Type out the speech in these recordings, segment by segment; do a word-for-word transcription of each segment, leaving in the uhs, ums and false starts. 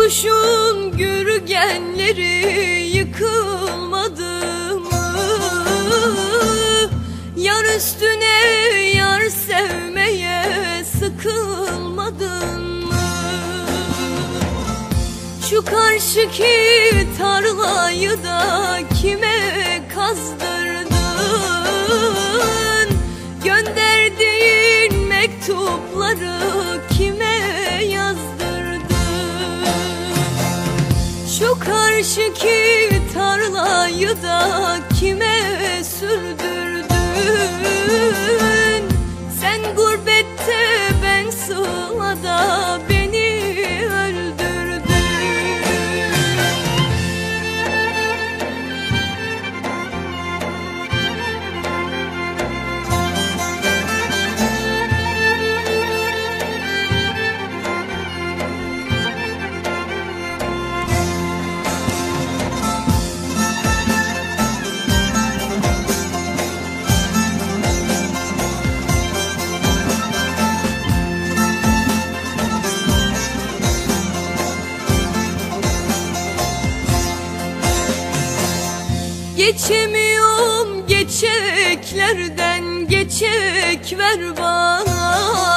Kurşun gürgenleri yıkılmadı mı? Yar üstüne yar sevmeye sıkılmadın mı? Şu karşıki tarlayı da kime kazdırdın? Gönderdiğin mektupları kime yazdırdın? Şu karşıki tarlayı da kime sürdürdün? Sen gurbette, ben sığlada, beni öldürdün. Geçemiyorum geçeklerden, geçek ver bana.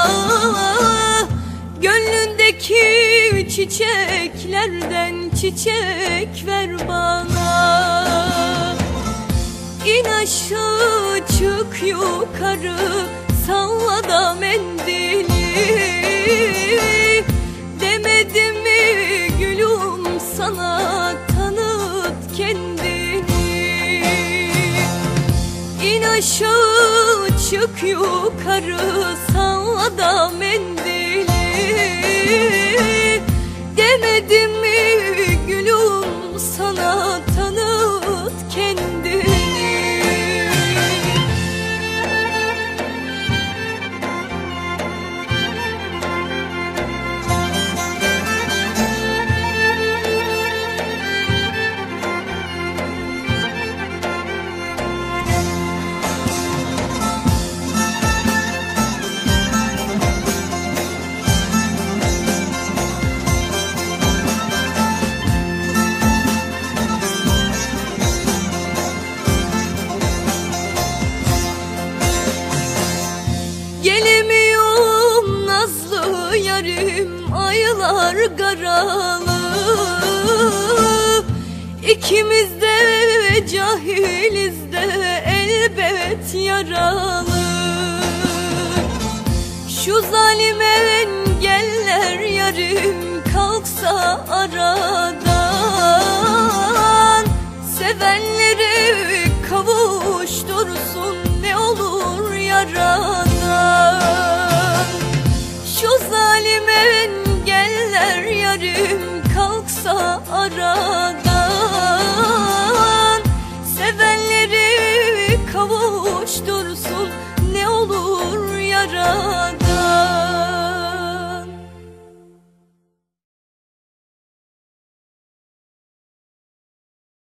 Gönlündeki çiçeklerden çiçek ver bana. İn aşağı çık yukarı, salla da mendili. Demedim mi gülüm sana, tanıt kendini. İn aşağı çık yukarı, salla da mendili. Demedim mi gülüm sana, tanıt kendini. Gelemiyorum nazlı yarim, aylar garalı. İkimiz de cahiliz de elbet yaralı. Şu zalim engeller yarim kalksa aradan, sevenleri kavuştursun ne olur yaradan. Şu zalim engeller yarim kalksa aradan, sevenleri kavuştursun ne olur yaradan.